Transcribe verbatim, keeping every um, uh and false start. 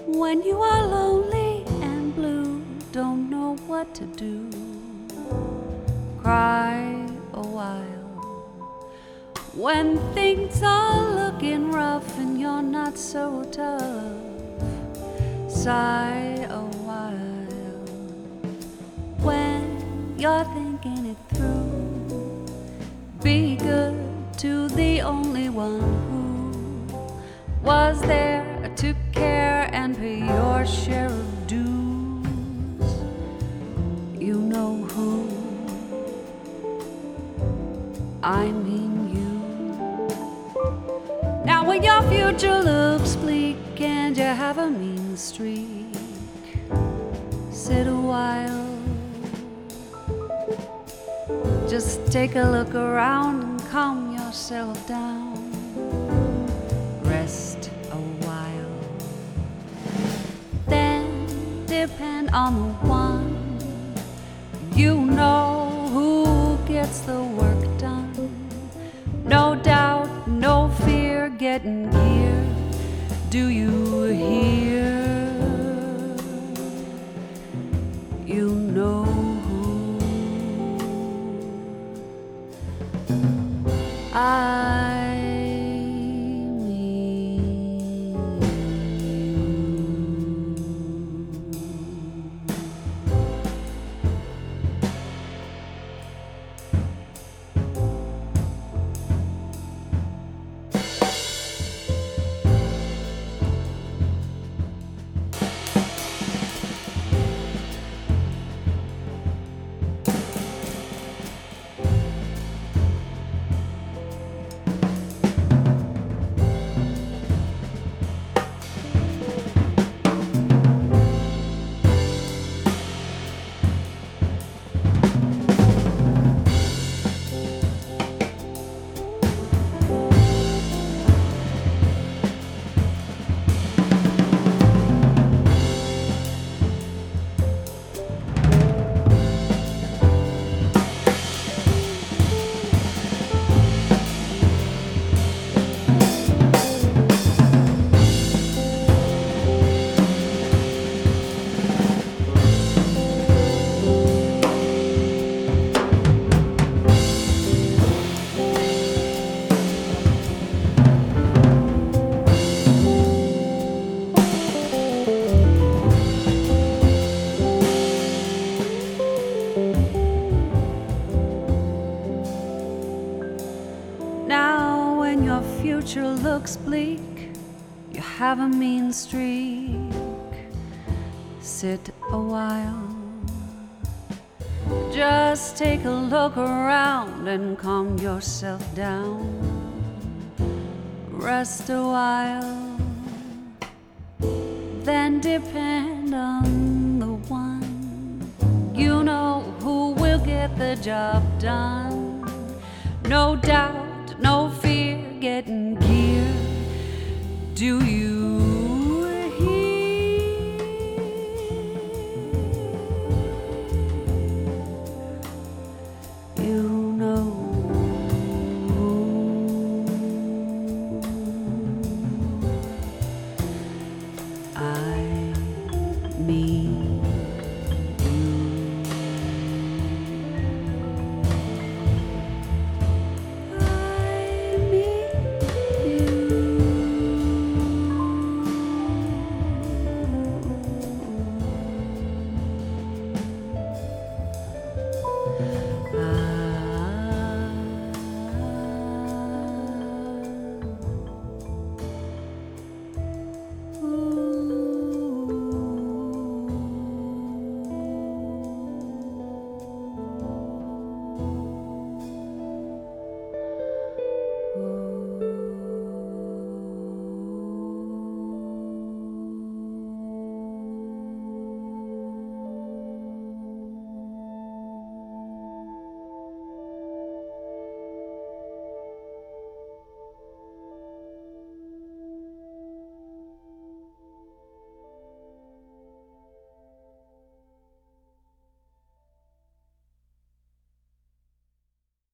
When you are lonely and blue, don't know what to do, cry a while. When things are looking rough and you're not so tough, sigh a while. When you're thinking it through, be good to the only one who was there to care and pay your share of dues. You know who, I mean you. Now when your future looks bleak and you have a mean streak, sit a while. Just take a look around and calm yourself down. Rest a while. Then depend on the one you know who gets the work done. No doubt, no fear, getting gear. Do you hear? You know who I Now when your future looks bleak, you have a mean streak, sit a while. Just take a look around and calm yourself down. Rest a while. Then depend on the one you know who will get the job done. No doubt, no fear, getting gear. Do you